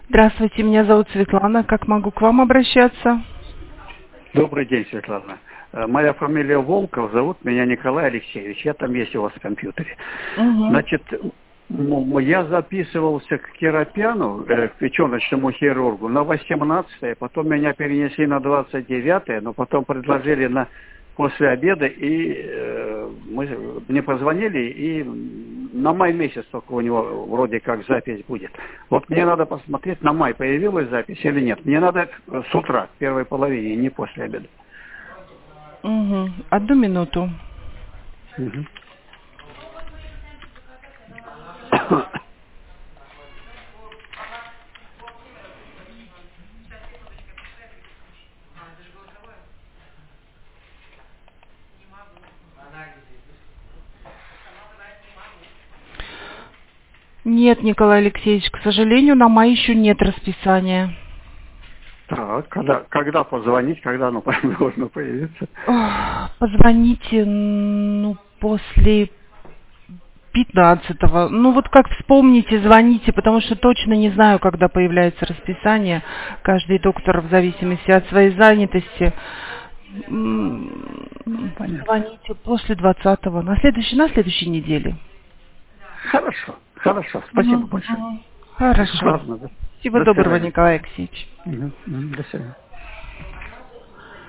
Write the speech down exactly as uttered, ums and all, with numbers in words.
Здравствуйте, меня зовут Светлана. Как могу к вам обращаться? Добрый день, Светлана. Э, Моя фамилия Волков, зовут меня Николай Алексеевич. Я там есть у вас в компьютере. Угу. Значит, м- я записывался к керапиану, э, к печеночному хирургу, на восемнадцатое, потом меня перенесли на двадцать девятое, но потом предложили на после обеда, и э, мы, мне позвонили, и на май месяц только у него вроде как запись будет. Вот мне надо посмотреть, на май появилась запись или нет. Мне надо с утра, в первой половине, не после обеда. Угу. Одну минуту. Мгм. Нет, Николай Алексеевич, к сожалению, на май еще нет расписания. Так, когда, когда позвонить, когда оно должно появиться? Ох, позвоните, ну, после пятнадцатого. Ну, вот как вспомните, звоните, потому что точно не знаю, когда появляется расписание. Каждый доктор в зависимости от своей занятости. М, Ну, понятно. Звоните после двадцатого, на следующей, на следующей неделе. Хорошо, хорошо. Спасибо Мгм, большое. мгм. Хорошо. Ладно, до Всего до доброго, свидания. Николай Алексеевич. Мгм, мгм, До свидания.